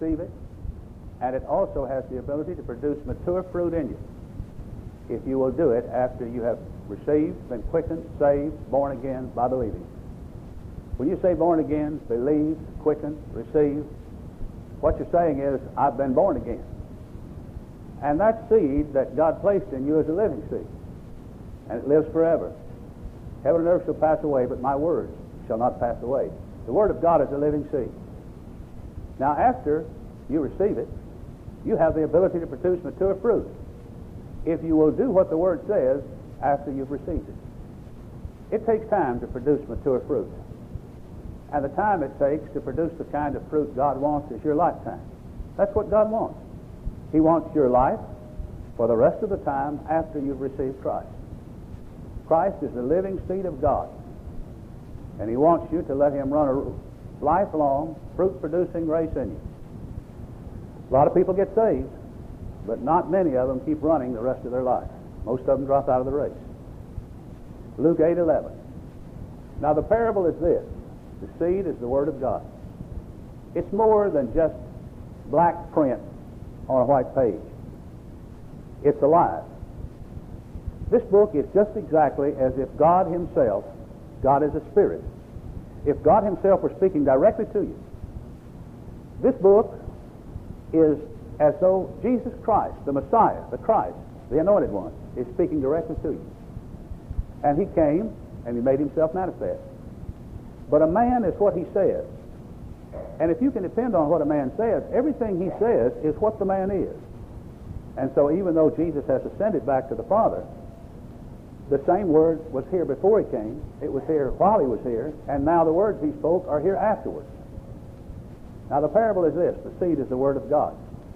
receive it, and it also has the ability to produce mature fruit in you if you will do it after you have received, been quickened, saved, born again by believing. When you say born again, believe, quickened, receive, what you're saying is, I've been born again. And that seed that God placed in you is a living seed, and it lives forever. Heaven and earth shall pass away, but my words shall not pass away. The Word of God is a living seed. Now, after you receive it, you have the ability to produce mature fruit if you will do what the Word says after you've received it. It takes time to produce mature fruit. And the time it takes to produce the kind of fruit God wants is your lifetime. That's what God wants. He wants your life for the rest of the time after you've received Christ. Christ is the living seed of God, and He wants you to let Him run a lifelong, fruit-producing race in you. A lot of people get saved, but not many of them keep running the rest of their life. Most of them drop out of the race. Luke 8:11. Now the parable is this. The seed is the Word of God. It's more than just black print on a white page. It's alive. This book is just exactly as if God Himself, God is a spirit, if God Himself were speaking directly to you. This book is as though Jesus Christ, the Messiah, the Christ, the Anointed One, is speaking directly to you. And He came and He made Himself manifest. But a man is what he says. And if you can depend on what a man says, everything he says is what the man is. And so even though Jesus has ascended back to the Father, the same word was here before He came, it was here while He was here, and now the words He spoke are here afterwards. Now the parable is this: the seed is the Word of God.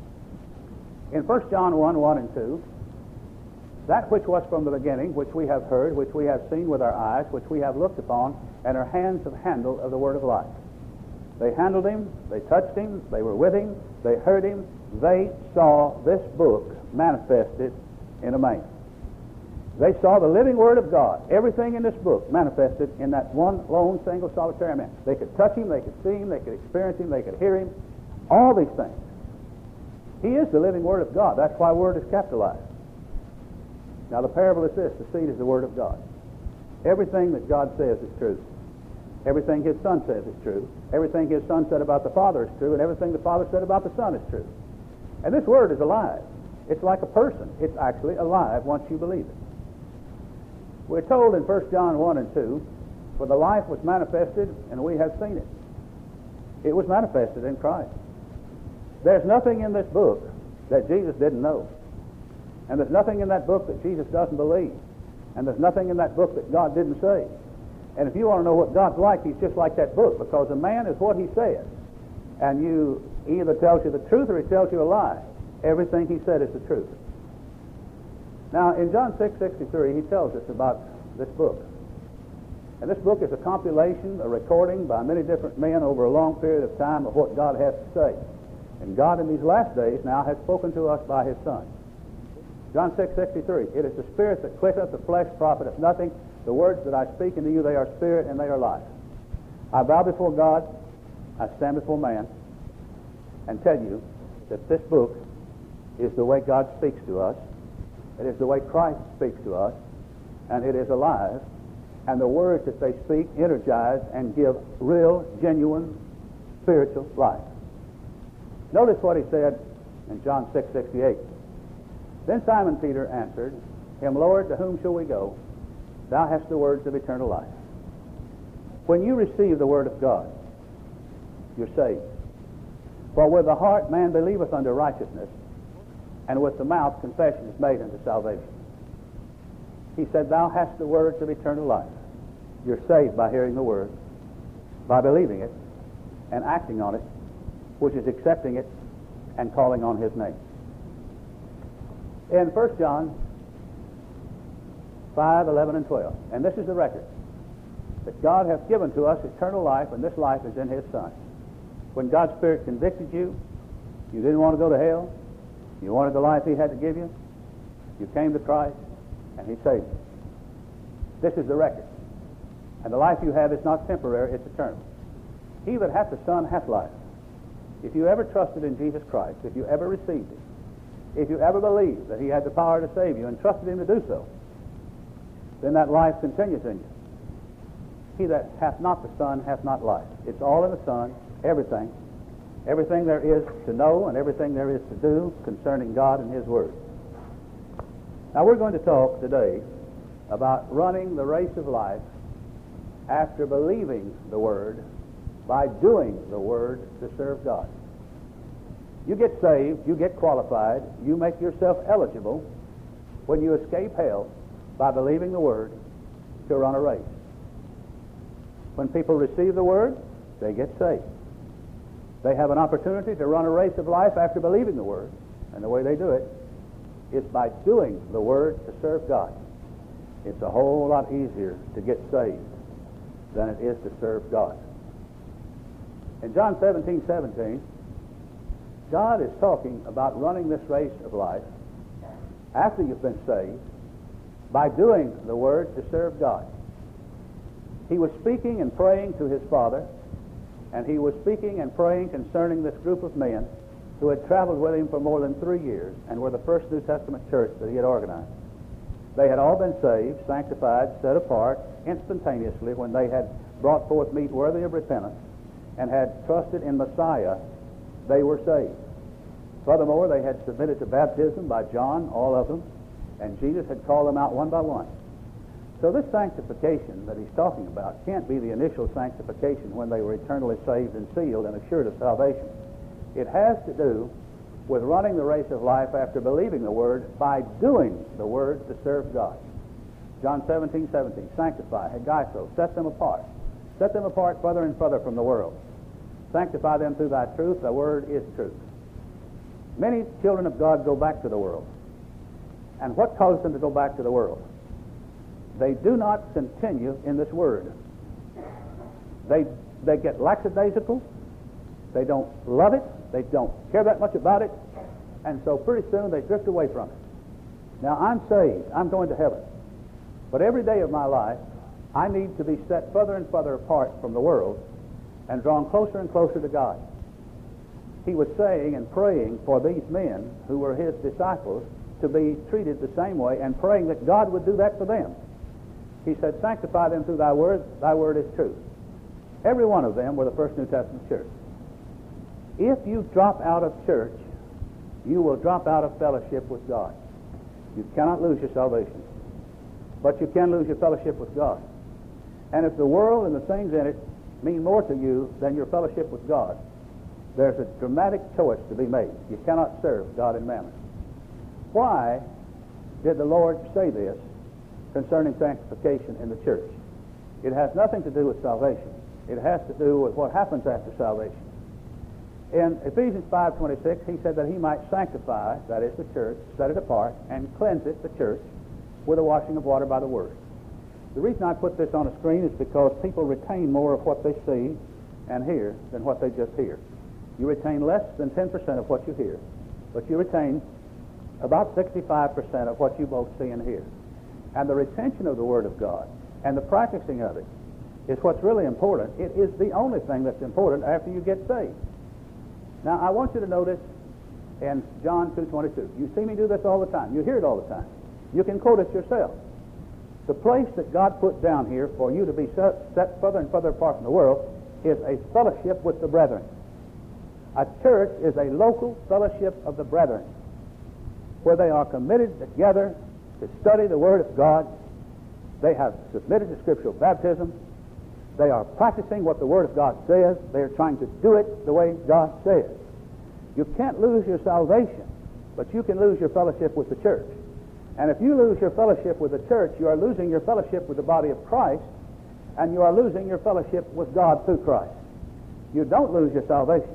In 1 John 1:1 and 2, that which was from the beginning, which we have heard, which we have seen with our eyes, which we have looked upon, and our hands have handled of the Word of life. They handled Him, they touched Him, they were with Him, they heard Him, they saw this book manifested in a man. They saw the living Word of God, everything in this book manifested in that one lone, single, solitary man. They could touch Him, they could see Him, they could experience Him, they could hear Him, all these things. He is the living Word of God. That's why Word is capitalized. Now the parable is this: the seed is the Word of God. Everything that God says is true. Everything His Son says is true. Everything His Son said about the Father is true, and everything the Father said about the Son is true. And this Word is alive. It's like a person. It's actually alive once you believe it. We're told in 1 John 1 and 2, for the life was manifested, and we have seen it. It was manifested in Christ. There's nothing in this book that Jesus didn't know. And there's nothing in that book that Jesus doesn't believe. And there's nothing in that book that God didn't say. And if you want to know what God's like, He's just like that book, because a man is what he says. And He either tells you the truth or He tells you a lie. Everything He said is the truth. Now, in John 6:63, He tells us about this book. And this book is a compilation, a recording by many different men over a long period of time of what God has to say. And God in these last days now has spoken to us by His Son. John 6:63, it is the Spirit that quicketh, the flesh profiteth nothing. The words that I speak unto you, they are spirit and they are life. I bow before God, I stand before man, and tell you that this book is the way God speaks to us. It is the way Christ speaks to us, and it is alive. And the words that they speak energize and give real, genuine, spiritual life. Notice what He said in John 6:68. Then Simon Peter answered Him, Lord, to whom shall we go? Thou hast the words of eternal life. When you receive the Word of God, you're saved. For with the heart man believeth unto righteousness, and with the mouth confession is made unto salvation. He said, Thou hast the words of eternal life. You're saved by hearing the Word, by believing it, and acting on it, which is accepting it and calling on His name. In 1 John 5:11 and 12, and this is the record, that God hath given to us eternal life, and this life is in His Son. When God's Spirit convicted you, you didn't want to go to hell, you wanted the life He had to give you, you came to Christ, and He saved you. This is the record. And the life you have is not temporary, it's eternal. He that hath the Son hath life. If you ever trusted in Jesus Christ, if you ever received Him, if you ever believed that He had the power to save you and trusted Him to do so, then that life continues in you. He that hath not the Son hath not life. It's all in the Son, everything. Everything there is to know and everything there is to do concerning God and His Word. Now we're going to talk today about running the race of life after believing the Word by doing the Word to serve God. You get saved, you get qualified, you make yourself eligible when you escape hell by believing the Word to run a race. When people receive the Word, they get saved. They have an opportunity to run a race of life after believing the Word, and the way they do it is by doing the Word to serve God. It's a whole lot easier to get saved than it is to serve God. In John 17:17, God is talking about running this race of life after you've been saved by doing the Word to serve God. He was speaking and praying to His Father, and He was speaking and praying concerning this group of men who had traveled with Him for more than 3 years and were the first New Testament church that He had organized. They had all been saved, sanctified, set apart instantaneously when they had brought forth meat worthy of repentance and had trusted in Messiah. They were saved. Furthermore, they had submitted to baptism by John, all of them, and Jesus had called them out one by one. So this sanctification that He's talking about can't be the initial sanctification when they were eternally saved and sealed and assured of salvation. It has to do with running the race of life after believing the Word by doing the Word to serve God. John 17:17, sanctify, hagaizo, set them apart. Set them apart further and further from the world. Sanctify them through thy truth. Thy word is truth. Many children of God go back to the world. And what caused them to go back to the world? They do not continue in this Word. They get lackadaisical. They don't love it. They don't care that much about it. And so pretty soon they drift away from it. Now, I'm saved. I'm going to heaven. But every day of my life, I need to be set further and further apart from the world and drawn closer and closer to God. He was saying and praying for these men who were His disciples to be treated the same way and praying that God would do that for them. He said, sanctify them through thy word is truth. Every one of them were the first New Testament church. If you drop out of church, you will drop out of fellowship with God. You cannot lose your salvation, but you can lose your fellowship with God. And if the world and the things in it mean more to you than your fellowship with God, there's a dramatic choice to be made. You cannot serve God and mammon. Why did the Lord say this concerning sanctification in the church? It has nothing to do with salvation. It has to do with what happens after salvation. In Ephesians 5:26, he said that He might sanctify, that is the church, set it apart, and cleanse it, the church, with a washing of water by the Word. The reason I put this on a screen is because people retain more of what they see and hear than what they just hear. You retain less than 10% of what you hear, but you retain about 65% of what you both see and hear. And the retention of the Word of God and the practicing of it is what's really important. It is the only thing that's important after you get saved. Now, I want you to notice in John 2:22. You see me do this all the time. You hear it all the time. You can quote it yourself. The place that God put down here for you to be set further and further apart from the world is a fellowship with the brethren. A church is a local fellowship of the brethren where they are committed together to study the Word of God. They have submitted to scriptural baptism. They are practicing what the Word of God says. They are trying to do it the way God says. You can't lose your salvation, but you can lose your fellowship with the church. And if you lose your fellowship with the church, you are losing your fellowship with the body of Christ, and you are losing your fellowship with God through Christ. You don't lose your salvation.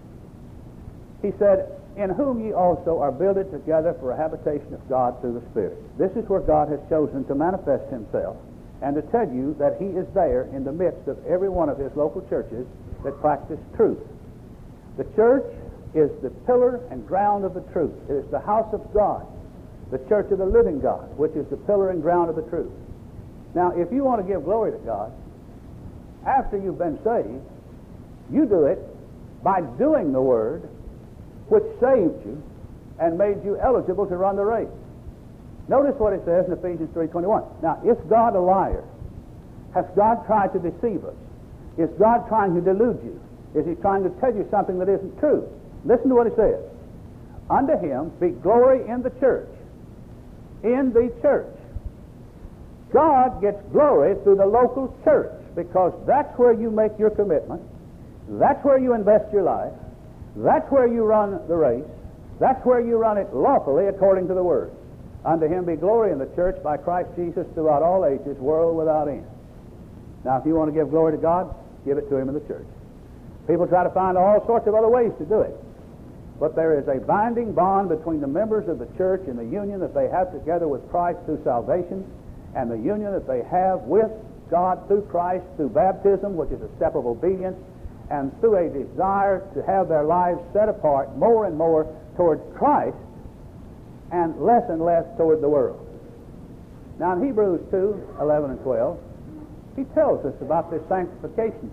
He said, in whom ye also are builded together for a habitation of God through the Spirit. This is where God has chosen to manifest Himself and to tell you that He is there in the midst of every one of His local churches that practice truth. The church is the pillar and ground of the truth. It is the house of God, the church of the living God, which is the pillar and ground of the truth. Now, if you want to give glory to God, after you've been saved, you do it by doing the Word, which saved you and made you eligible to run the race. Notice what it says in Ephesians 3:21. Now, is God a liar? Has God tried to deceive us? Is God trying to delude you? Is he trying to tell you something that isn't true? Listen to what it says. Unto him be glory in the church. In the church. God gets glory through the local church, because that's where you make your commitment. That's where you invest your life. That's where you run the race. That's where you run it lawfully according to the Word. Unto him be glory in the church by Christ Jesus throughout all ages, world without end. Now, if you want to give glory to God, give it to him in the church. People try to find all sorts of other ways to do it. But there is a binding bond between the members of the church and the union that they have together with Christ through salvation, and the union that they have with God through Christ through baptism, which is a step of obedience, and through a desire to have their lives set apart more and more toward Christ and less toward the world. Now in Hebrews 2:11 and 12, he tells us about this sanctification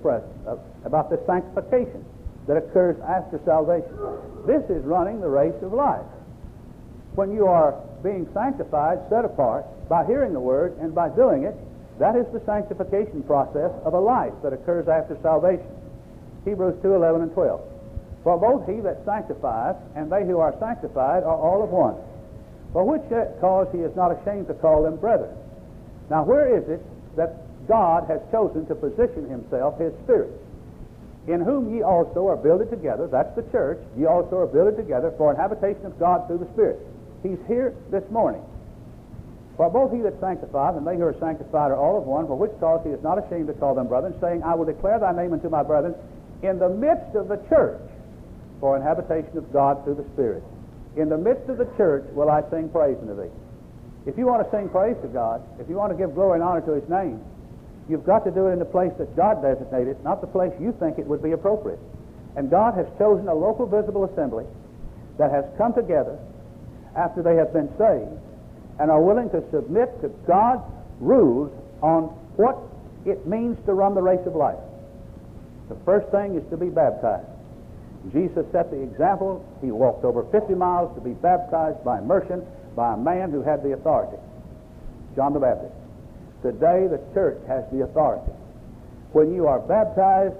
that occurs after salvation. This is running the race of life. When you are being sanctified, set apart, by hearing the Word and by doing it, that is the sanctification process of a life that occurs after salvation. Hebrews 2:11 and 12. For both he that sanctifieth and they who are sanctified are all of one. For which cause he is not ashamed to call them brethren. Now where is it that God has chosen to position himself, his Spirit? In whom ye also are builded together, that's the church, ye also are builded together for an habitation of God through the Spirit. He's here this morning. For both he that sanctifieth and they who are sanctified are all of one, for which cause he is not ashamed to call them brethren, saying, I will declare thy name unto my brethren in the midst of the church for an habitation of God through the Spirit. In the midst of the church will I sing praise unto thee. If you want to sing praise to God, if you want to give glory and honor to his name, you've got to do it in the place that God designated, not the place you think it would be appropriate. And God has chosen a local visible assembly that has come together after they have been saved and are willing to submit to God's rules on what it means to run the race of life. The first thing is to be baptized. Jesus set the example. He walked over 50 miles to be baptized by immersion by a man who had the authority, John the Baptist. Today the church has the authority. When you are baptized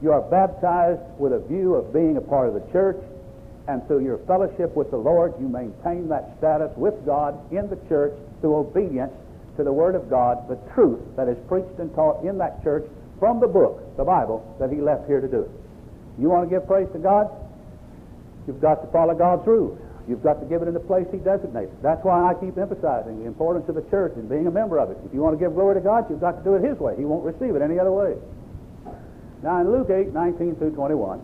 with a view of being a part of the church, and through your fellowship with the Lord, you maintain that status with God in the church through obedience to the Word of God, the truth that is preached and taught in that church from the book, the Bible, that he left here to do it. You want to give praise to God? You've got to follow God's rules. You've got to give it in the place he designated. That's why I keep emphasizing the importance of the church and being a member of it. If you want to give glory to God, you've got to do it his way. He won't receive it any other way. Now in Luke 8:19 through 21,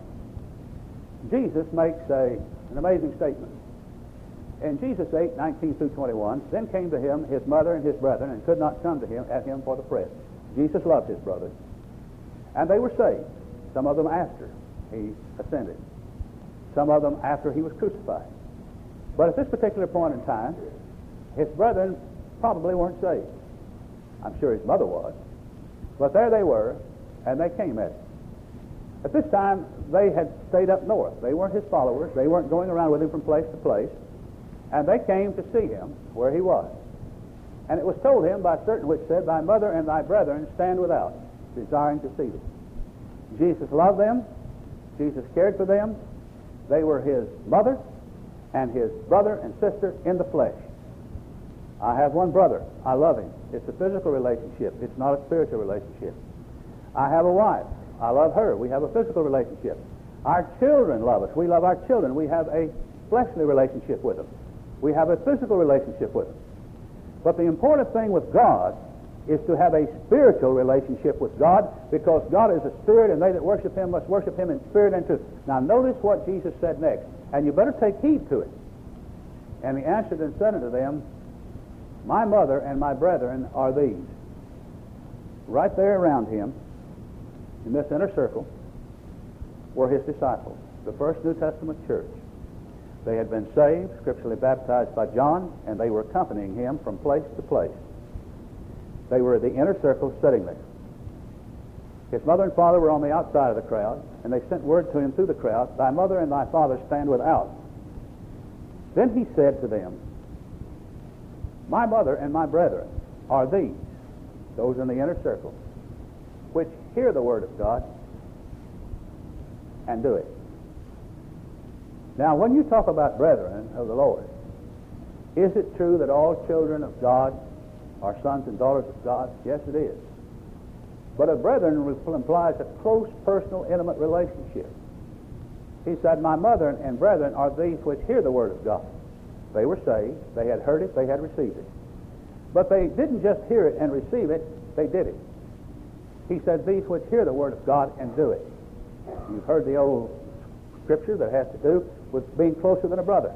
Jesus makes an amazing statement. In Jesus 8:19 through 21, then came to him his mother and his brethren, and could not come to him at him for the press. Jesus loved his brothers, and they were saved. Some of them after he ascended, some of them after he was crucified. But at this particular point in time, his brethren probably weren't saved. I'm sure his mother was. But there they were, and they came at him. At this time, they had stayed up north. They weren't his followers. They weren't going around with him from place to place. And they came to see him where he was. And it was told him by certain which said, Thy mother and thy brethren stand without, desiring to see thee. Jesus loved them. Jesus cared for them. They were his mother and his brother and sister in the flesh. I have one brother. I love him. It's a physical relationship. It's not a spiritual relationship. I have a wife. I love her. We have a physical relationship. Our children love us. We love our children. We have a fleshly relationship with them. We have a physical relationship with them. But the important thing with God is to have a spiritual relationship with God, because God is a spirit, and they that worship him must worship him in spirit and truth. Now notice what Jesus said next, and you better take heed to it. And he answered and said unto them, My mother and my brethren are these. Right there around him, in this inner circle, were his disciples, the first New Testament church. They had been saved, scripturally baptized by John, and they were accompanying him from place to place. They were the inner circle sitting there. His mother and father were on the outside of the crowd, and they sent word to him through the crowd, "Thy mother and thy father stand without." Then he said to them, "My mother and my brethren are these," those in the inner circle, "which hear the word of God and do it." Now, when you talk about brethren of the Lord, is it true that all children of God are sons and daughters of God? Yes, it is. But a brethren implies a close, personal, intimate relationship. He said, "My mother and brethren are these which hear the word of God." They were saved. They had heard it. They had received it. But they didn't just hear it and receive it. They did it. He said, "These which hear the word of God and do it." You've heard the old scripture that has to do with being closer than a brother.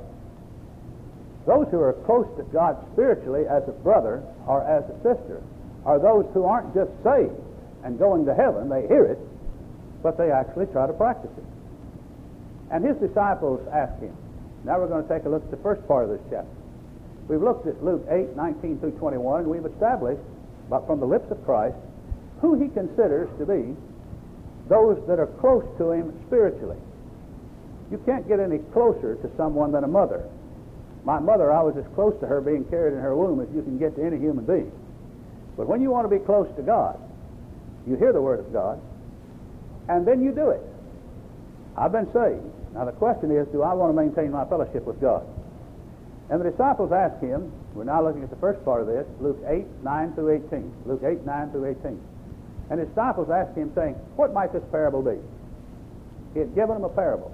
Those who are close to God spiritually as a brother or as a sister are those who aren't just saved and going to heaven. They hear it, but they actually try to practice it. And his disciples asked him. Now we're going to take a look at the first part of this chapter. We've looked at Luke 8:19 through 21, and we've established, but from the lips of Christ, who he considers to be those that are close to him spiritually. You can't get any closer to someone than a mother. My mother, I was as close to her being carried in her womb as you can get to any human being. But when you want to be close to God, you hear the word of God, and then you do it. I've been saved. Now the question is, do I want to maintain my fellowship with God? And the disciples asked him, we're now looking at the first part of this, Luke 8:9 through 18. Luke 8:9 through 18. And the disciples asked him, saying, "What might this parable be?" He had given them a parable.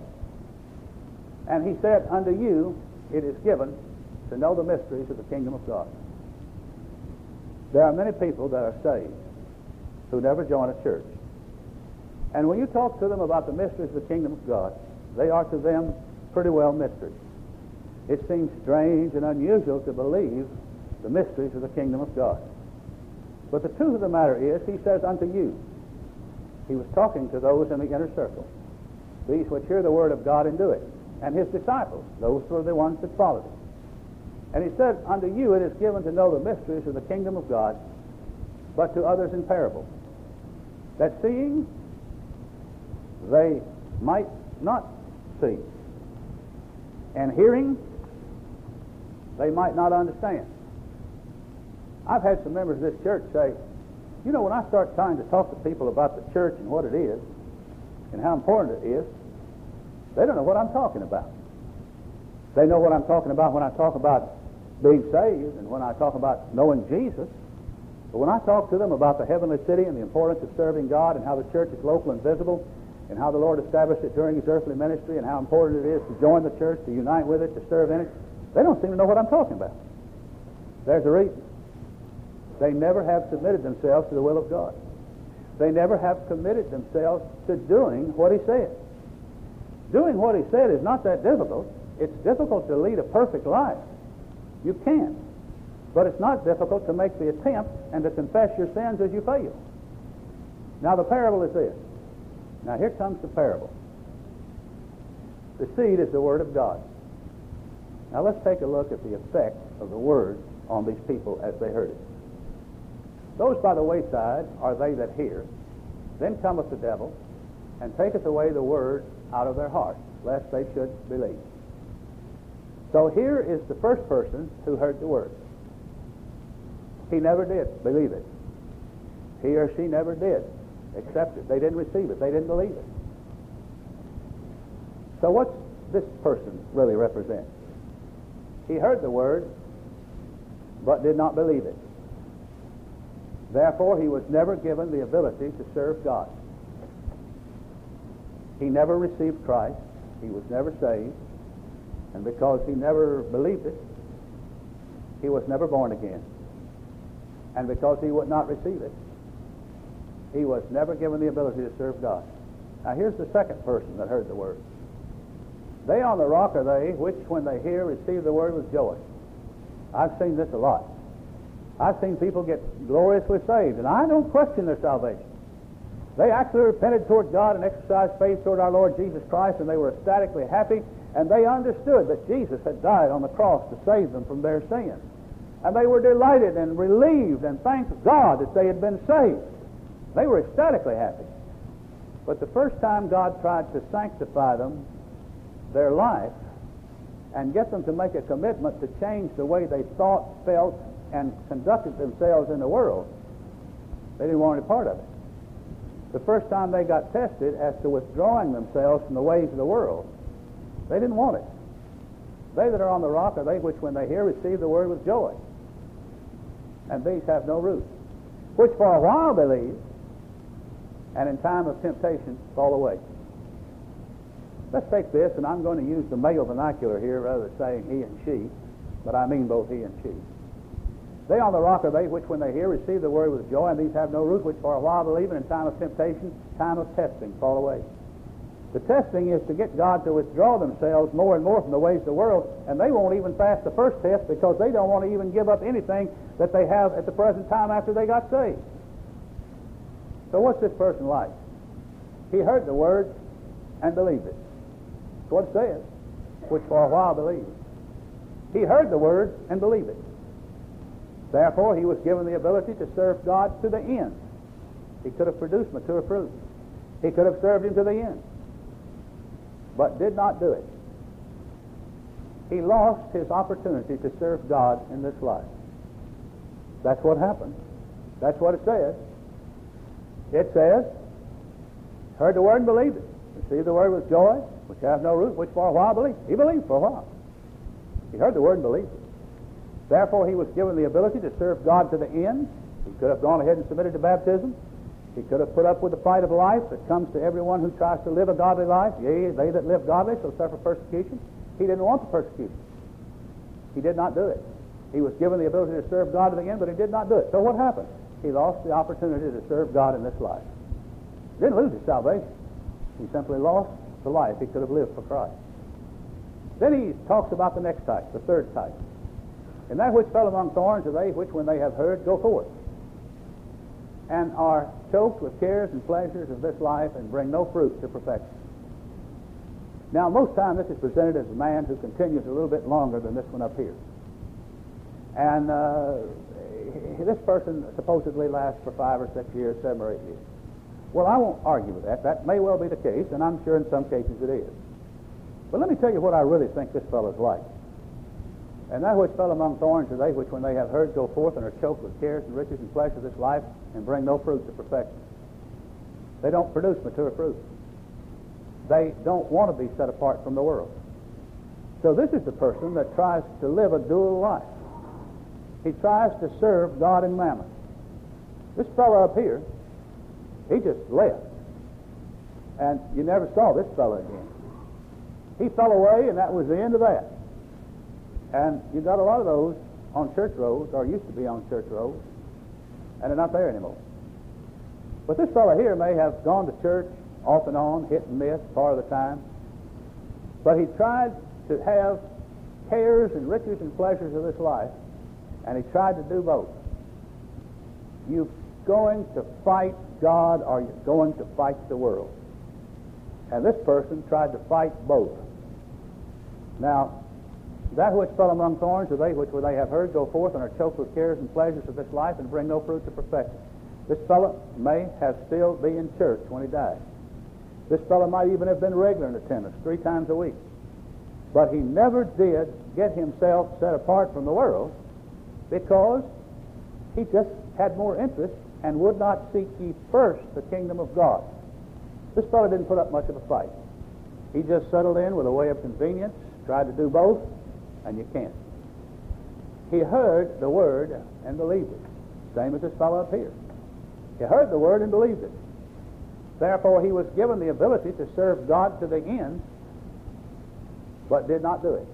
And he said, "Unto you it is given to know the mysteries of the kingdom of God." There are many people that are saved who never join a church. And when you talk to them about the mysteries of the kingdom of God, they are to them pretty well mysteries. It seems strange and unusual to believe the mysteries of the kingdom of God. But the truth of the matter is, he says, "Unto you." He was talking to those in the inner circle, these which hear the word of God and do it. And his disciples, those were the ones that followed him. And he said, "Unto you it is given to know the mysteries of the kingdom of God, but to others in parables, that seeing they might not see, and hearing they might not understand." I've had some members of this church say, "You know, when I start trying to talk to people about the church and what it is and how important it is, they don't know what I'm talking about. They know what I'm talking about when I talk about being saved and when I talk about knowing Jesus. But when I talk to them about the heavenly city and the importance of serving God and how the church is local and visible and how the Lord established it during his earthly ministry and how important it is to join the church, to unite with it, to serve in it, they don't seem to know what I'm talking about. There's a reason. They never have submitted themselves to the will of God. They never have committed themselves to doing what he said. Doing what he said is not that difficult. It's difficult to lead a perfect life. You can. But it's not difficult to make the attempt and to confess your sins as you fail. Now the parable is this. Now here comes the parable. The seed is the word of God. Now let's take a look at the effect of the word on these people as they heard it. Those by the wayside are they that hear. Then cometh the devil, and taketh away the word out of their heart, lest they should believe. So here is the first person who heard the word. He never did believe it. He or she never did accept it. They didn't receive it. They didn't believe it. So what's this person really represent? He heard the word, but did not believe it. Therefore, he was never given the ability to serve God. He never received Christ. He was never saved. And because he never believed it, he was never born again. And because he would not receive it, he was never given the ability to serve God. Now here's the second person that heard the word. They on the rock are they, which when they hear, receive the word with joy. I've seen this a lot. I've seen people get gloriously saved, and I don't question their salvation. They actually repented toward God and exercised faith toward our Lord Jesus Christ, and they were ecstatically happy, and they understood that Jesus had died on the cross to save them from their sins. And they were delighted and relieved and thanked God that they had been saved. They were ecstatically happy. But the first time God tried to sanctify them, their life, and get them to make a commitment to change the way they thought, felt, and conducted themselves in the world, they didn't want any part of it. The first time they got tested as to withdrawing themselves from the ways of the world, they didn't want it. They that are on the rock are they which, when they hear, receive the word with joy. And these have no root, which for a while believe, and in time of temptation fall away. Let's take this, and I'm going to use the male vernacular here rather than saying he and she, but I mean both he and she. They on the rock are they which, when they hear, receive the word with joy, and these have no root, which for a while believe, and in time of temptation, time of testing, fall away. The testing is to get God to withdraw themselves more and more from the ways of the world, and they won't even pass the first test because they don't want to even give up anything that they have at the present time after they got saved. So what's this person like? He heard the word and believed it. That's what it says, which for a while believed. He heard the word and believed it. Therefore, he was given the ability to serve God to the end. He could have produced mature fruit. He could have served him to the end, but did not do it. He lost his opportunity to serve God in this life. That's what happened. That's what it says. It says, heard the word and believed it. Received the word with joy, which have no root, which for a while believed. He believed for a while. He heard the word and believed it. Therefore, he was given the ability to serve God to the end. He could have gone ahead and submitted to baptism. He could have put up with the fight of life that comes to everyone who tries to live a godly life. Yea, they that live godly shall suffer persecution. He didn't want the persecution. He did not do it. He was given the ability to serve God to the end, but he did not do it. So what happened? He lost the opportunity to serve God in this life. He didn't lose his salvation. He simply lost the life he could have lived for Christ. Then he talks about the next type, the third type. And that which fell among thorns are they which, when they have heard, go forth, and are choked with cares and pleasures of this life, and bring no fruit to perfection. Now, most time this is presented as a man who continues a little bit longer than this one up here. And this person supposedly lasts for 5 or 6 years, 7 or 8 years. Well, I won't argue with that. That may well be the case, and I'm sure in some cases it is. But let me tell you what I really think this fellow's like. And that which fell among thorns are they which, when they have heard, go forth and are choked with cares and riches and pleasures of this life, and bring no fruit to perfection. They don't produce mature fruit. They don't want to be set apart from the world. So this is the person that tries to live a dual life. He tries to serve God and mammon. This fellow up here, he just left. And you never saw this fellow again. He fell away, and that was the end of that. And you got a lot of those on church roads, or used to be on church roads, and they're not there anymore. But this fellow here may have gone to church off and on, hit and miss part of the time, but he tried to have cares and riches and pleasures of this life, and he tried to do both. You're going to fight God, or you're going to fight the world. And this person tried to fight both. Now, that which fell among thorns are they which, when they have heard, go forth and are choked with cares and pleasures of this life, and bring no fruit to perfection. This fellow may have still be in church when he dies. This fellow might even have been regular in attendance 3 times a week. But he never did get himself set apart from the world, because he just had more interest and would not seek ye first the kingdom of God. This fellow didn't put up much of a fight. He just settled in with a way of convenience, tried to do both, and you can't. He heard the word and believed it. Same as this fellow up here. He heard the word and believed it. Therefore, he was given the ability to serve God to the end, but did not do it.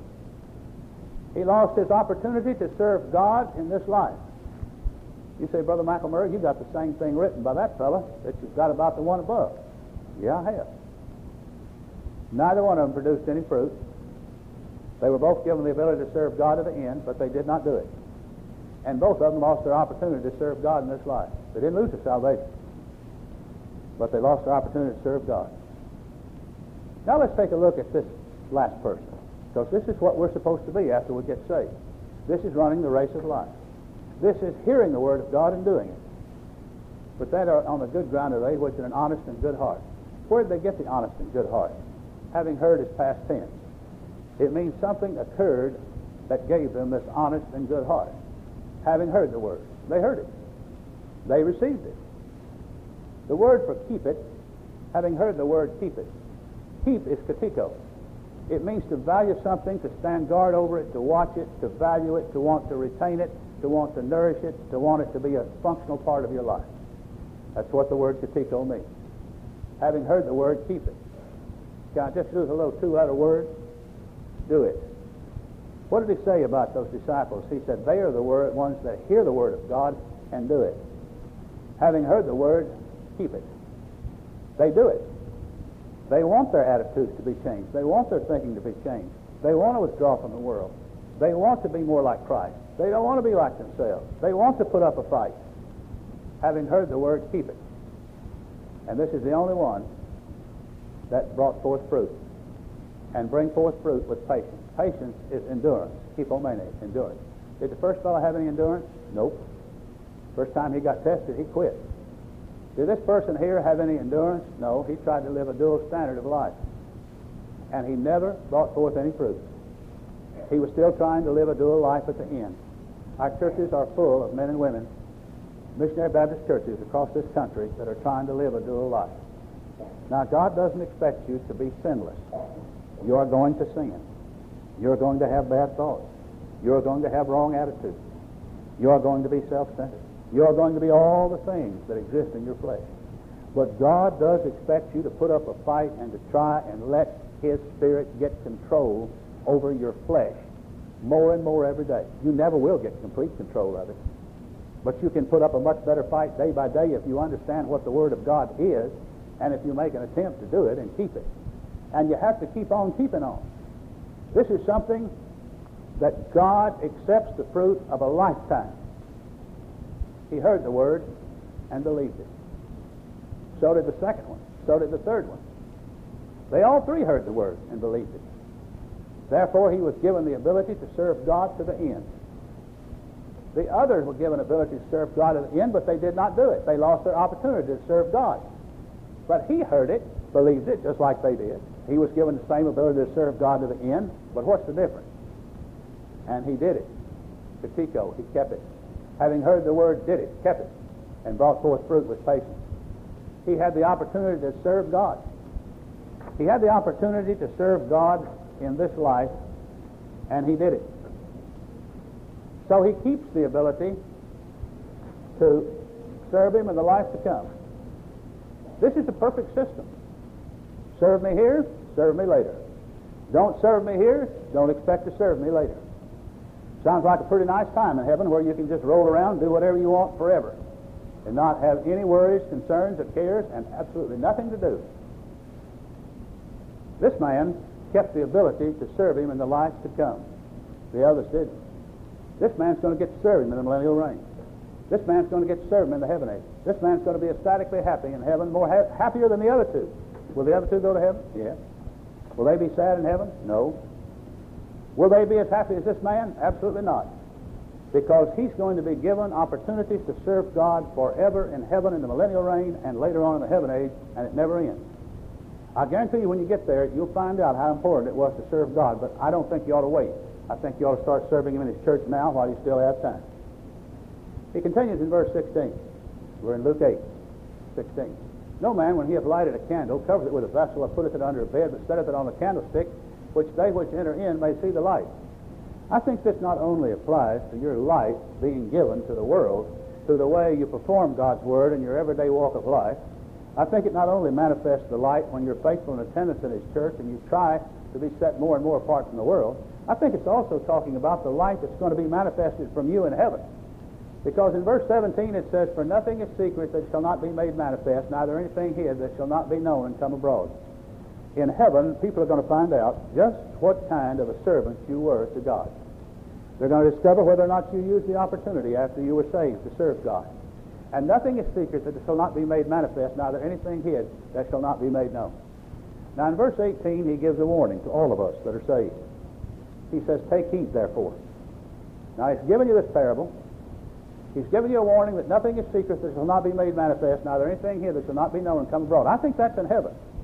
He lost his opportunity to serve God in this life. You say, Brother Michael Murray, you've got the same thing written by that fellow that you've got about the one above. Yeah, I have. Neither one of them produced any fruit. They were both given the ability to serve God to the end, but they did not do it. And both of them lost their opportunity to serve God in this life. They didn't lose their salvation, but they lost their opportunity to serve God. Now let's take a look at this last person, because this is what we're supposed to be after we get saved. This is running the race of life. This is hearing the word of God and doing it. But that are on the good ground are they which are an honest and good heart. Where did they get the honest and good heart? Having heard is past tense. It means something occurred that gave them this honest and good heart. Having heard the word. They heard it. They received it. The word for keep it, having heard the word keep it. Keep is katiko. It means to value something, to stand guard over it, to watch it, to value it, to want to retain it, to want to nourish it, to want it to be a functional part of your life. That's what the word katiko means. Having heard the word, keep it. Can I just use a little two-letter word? Do it. What did he say about those disciples? He said, they are the ones that hear the word of God and do it. Having heard the word, keep it. They do it. They want their attitudes to be changed. They want their thinking to be changed. They want to withdraw from the world. They want to be more like Christ. They don't want to be like themselves. They want to put up a fight. Having heard the word, keep it. And this is the only one that brought forth fruit. And bring forth fruit with patience. Patience is endurance. Hipomene, endurance. Did the first fellow have any endurance? Nope. First time he got tested, he quit. Did this person here have any endurance? No. He tried to live a dual standard of life. And he never brought forth any fruit. He was still trying to live a dual life at the end. Our churches are full of men and women, missionary Baptist churches across this country, that are trying to live a dual life. Now, God doesn't expect you to be sinless. You are going to sin. You're going to have bad thoughts. You're going to have wrong attitudes. You are going to be self-centered. You are going to be all the things that exist in your flesh. But God does expect you to put up a fight and to try and let His Spirit get control over your flesh more and more every day. You never will get complete control of it. But you can put up a much better fight day by day if you understand what the Word of God is, and if you make an attempt to do it and keep it. And you have to keep on keeping on. This is something that God accepts the fruit of a lifetime. He heard the word and believed it. So did the second one. So did the third one. They all three heard the word and believed it. Therefore, he was given the ability to serve God to the end. The others were given ability to serve God to the end, but they did not do it. They lost their opportunity to serve God. But he heard it, believed it, just like they did. He was given the same ability to serve God to the end, but what's the difference? And he did it. Katiko, he kept it. Having heard the word, did it, kept it, and brought forth fruit with patience. He had the opportunity to serve God. He had the opportunity to serve God in this life, and he did it. So he keeps the ability to serve him in the life to come. This is the perfect system. Serve me here, serve me later. Don't serve me here, don't expect to serve me later. Sounds like a pretty nice time in heaven where you can just roll around and do whatever you want forever and not have any worries, concerns, or cares, and absolutely nothing to do. This man kept the ability to serve him in the life to come. The others didn't. This man's going to get to serve him in the millennial reign. This man's going to get to serve him in the heaven age. This man's going to be ecstatically happy in heaven, more happier than the other two. Will the other two go to heaven? Yeah. Will they be sad in heaven? No. Will they be as happy as this man? Absolutely not. Because he's going to be given opportunities to serve God forever in heaven in the millennial reign and later on in the heaven age, and it never ends. I guarantee you when you get there, you'll find out how important it was to serve God, but I don't think you ought to wait. I think you ought to start serving him in his church now while you still have time. He continues in verse 16. We're in Luke 8, 16. No man, when he hath lighted a candle, covers it with a vessel, or putteth it under a bed, but setteth it on a candlestick, which they which enter in may see the light. I think this not only applies to your light being given to the world, to the way you perform God's Word in your everyday walk of life. I think it not only manifests the light when you're faithful in attendance in His church and you try to be set more and more apart from the world. I think it's also talking about the light that's going to be manifested from you in heaven. Because in verse 17 it says, for nothing is secret that shall not be made manifest, neither anything hid that shall not be known and come abroad. In heaven, people are going to find out just what kind of a servant you were to God. They're going to discover whether or not you used the opportunity after you were saved to serve God. And nothing is secret that shall not be made manifest, neither anything hid that shall not be made known. Now in verse 18 he gives a warning to all of us that are saved. He says, take heed therefore. Now he's given you this parable. He's given you a warning that nothing is secret that shall not be made manifest, neither anything hid that shall not be known and come abroad. I think that's in heaven.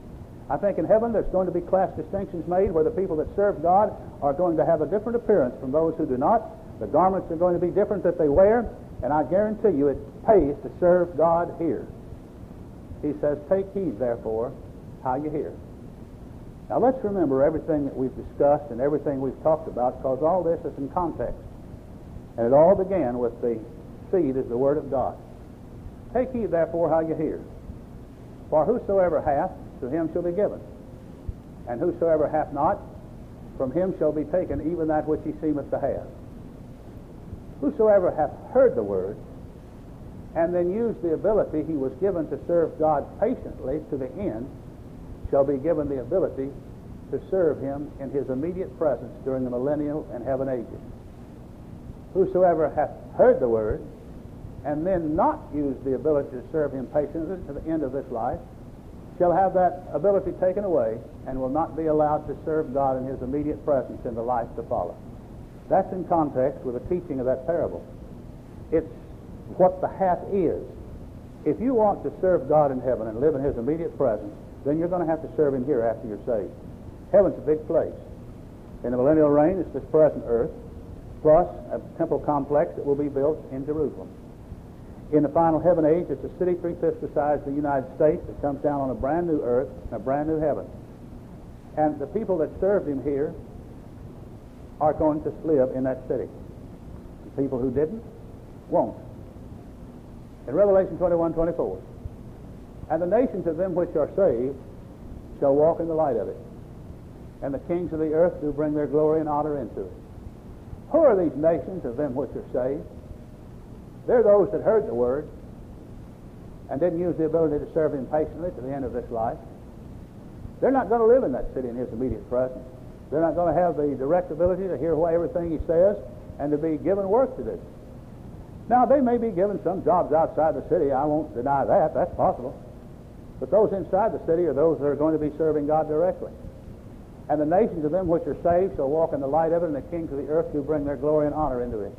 I think in heaven there's going to be class distinctions made where the people that serve God are going to have a different appearance from those who do not. The garments are going to be different that they wear, and I guarantee you it pays to serve God here. He says, take heed, therefore, how you hear. Now let's remember everything that we've discussed and everything we've talked about, because all this is in context. And it all began with the seed as the Word of God. Take heed, therefore, how you hear. For whosoever hath, to him shall be given. And whosoever hath not, from him shall be taken even that which he seemeth to have. Whosoever hath heard the word, and then used the ability he was given to serve God patiently to the end, shall be given the ability to serve him in his immediate presence during the millennial and heaven ages. Whosoever hath heard the word, and then not used the ability to serve him patiently to the end of this life, shall have that ability taken away and will not be allowed to serve God in his immediate presence in the life to follow. That's in context with the teaching of that parable. It's what the hath is. If you want to serve God in heaven and live in his immediate presence, then you're going to have to serve him here after you're saved. Heaven's a big place. In the millennial reign, it's this present earth, plus a temple complex that will be built in Jerusalem. In the final heaven age, it's a city 3/5 the size of the United States that comes down on a brand new earth and a brand new heaven. And the people that served him here are going to live in that city. The people who didn't won't. In Revelation 21:24, and the nations of them which are saved shall walk in the light of it, and the kings of the earth do bring their glory and honor into it. Who are these nations of them which are saved? They're those that heard the word and didn't use the ability to serve him patiently to the end of this life. They're not going to live in that city in his immediate presence. They're not going to have the direct ability to hear everything he says and to be given work to do. Now, they may be given some jobs outside the city. I won't deny that. That's possible. But those inside the city are those that are going to be serving God directly. And the nations of them which are saved shall walk in the light of it, and the kings of the earth do bring their glory and honor into it.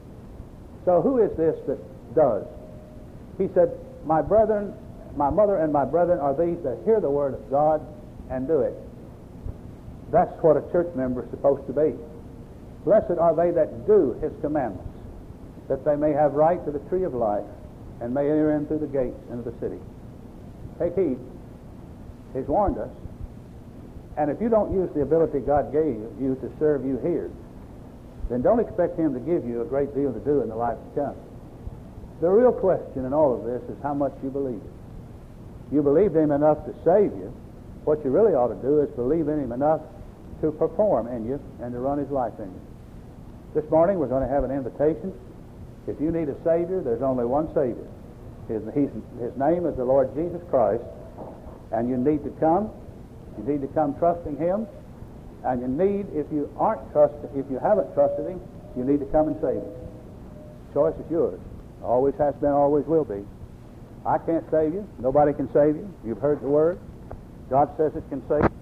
So who is this that does? He said, my brethren, my mother and my brethren are these that hear the word of God and do it. That's what a church member is supposed to be. Blessed are they that do his commandments, that they may have right to the tree of life and may enter in through the gates into the city. Take heed. He's warned us. And if you don't use the ability God gave you to serve you here, then don't expect him to give you a great deal to do in the life to come. The real question in all of this is how much you believe it. You believed him enough to save you. What you really ought to do is believe in him enough to perform in you and to run his life in you. This morning we're going to have an invitation. If you need a Savior, there's only one Savior. His name is the Lord Jesus Christ, and you need to come. You need to come trusting him. And you need, if you haven't trusted him, you need to come and save him. The choice is yours. Always has been, always will be. I can't save you. Nobody can save you. You've heard the word. God says it can save you.